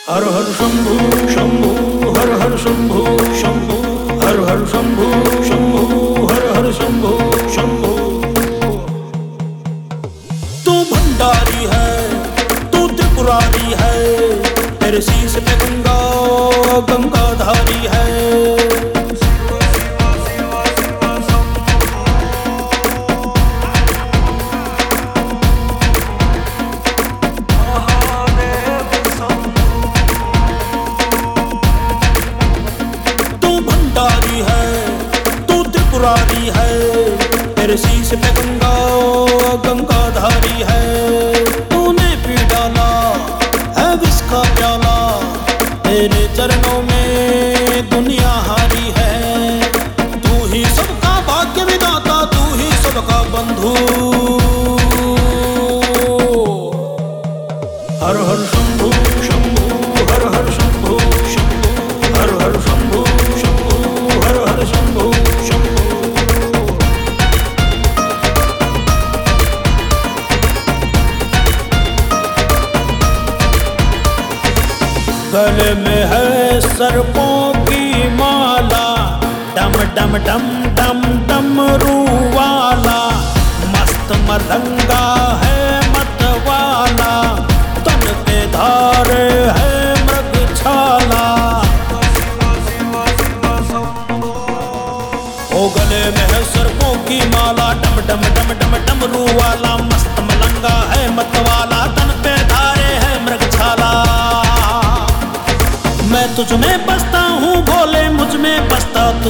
हर हर शंभु शंभु हर हर शंभु शंभु हर हर शंभु शंभु हर हर शंभु शंभु। तू भंडारी है, तू त्रिपुरारी है, तेरे शीश पे गंगा गंगाधारी है। है तेरे शीश पे गंगा गंगाधारी है। तूने पी डाला है विष का प्याला, तेरे चरणों में दुनिया हारी है। तू ही सबका भाग्य विधाता, तू ही सबका बंधु। हर हर शंभु शंभु हर हर शंभु शंभु हर हर शंभु शंभु हर हर शंभु शंभु। गले में है सर्पों की माला, डम डम डम डम डमरू वाला, मस्त मलंगा है मतवाला, तन पे धारे है मृगछाला। ओ गले में है सर्पों की माला, डम डम डम डम डमरू वाला, मस्त मलंगा है मतवाला, तन पे धारे है मृगछाला। मैं तुझ में बसता हूँ भोले, मुझ में बसता तू।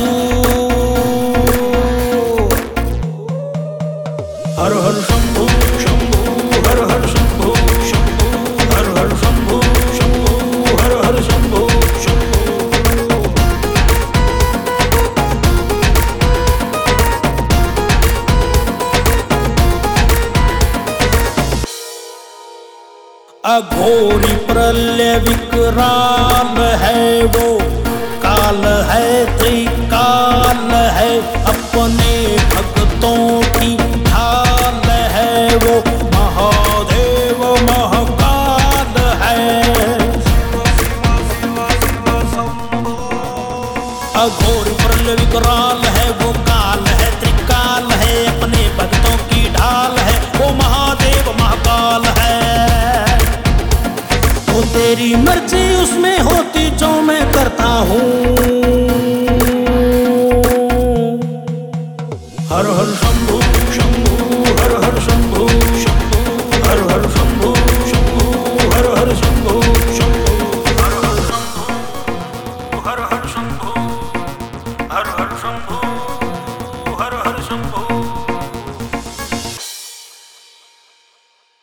हर हर शंभु शंभु हर हर शंभु शंभु हर हर शंभु शंभु हर हर शंभु शंभु। अघोरी प्रलय विकराल है वो, काल है त्रिकाल है, अपने भक्तों की ढाल है वो। महादेव